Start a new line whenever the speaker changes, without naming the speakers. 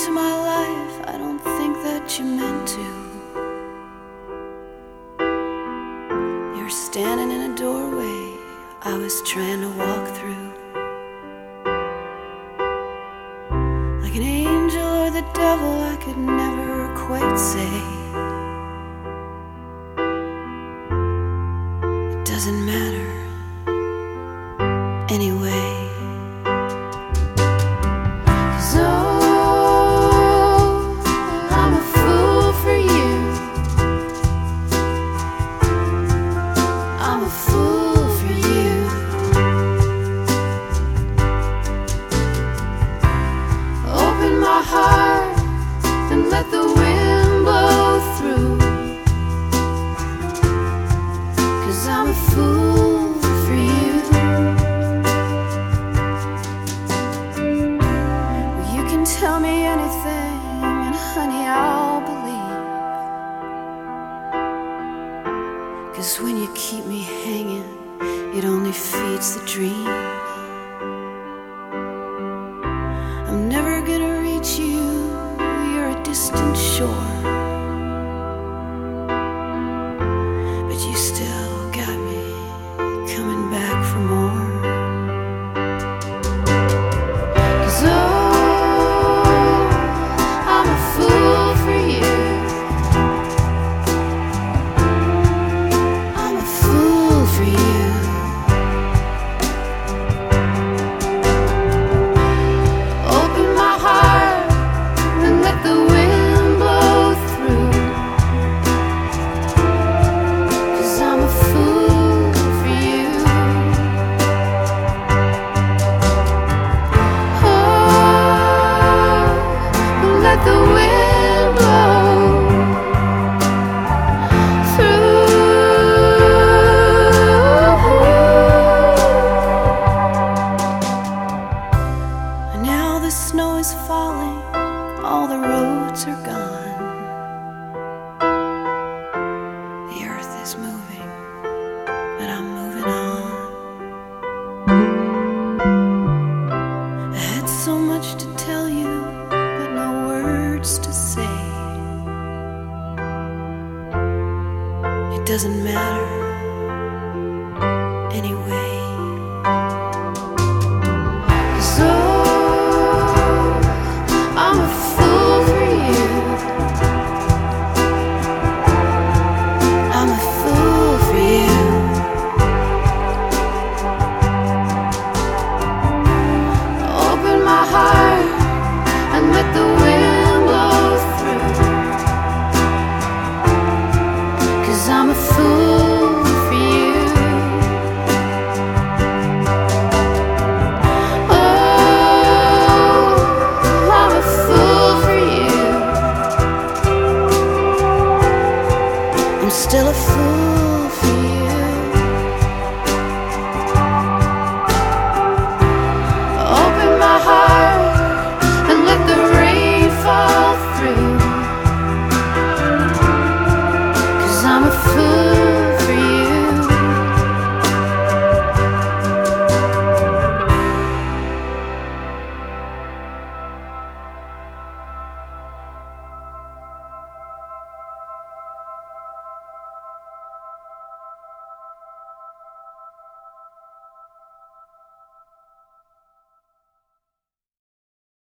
into my life, I don't think that you meant to. You're standing in a doorway I was trying to walk through. Like an angel or the devil, I could never quite say. It doesn't matter anyway. Heart and let the wind blow through, 'cause I'm a fool for you. Well, you can tell me anything and honey, I'll believe, 'cause when you keep me hanging, it only feeds the dream. I'm never gonna reach you, you're a distant shore, but you still got me coming back for more. 'Cause oh, I'm a fool for you. I'm a fool for you. The snow is falling, all the roads are gone. The earth is moving, but I'm moving on. I had so much to tell you, but no words to say. It doesn't matter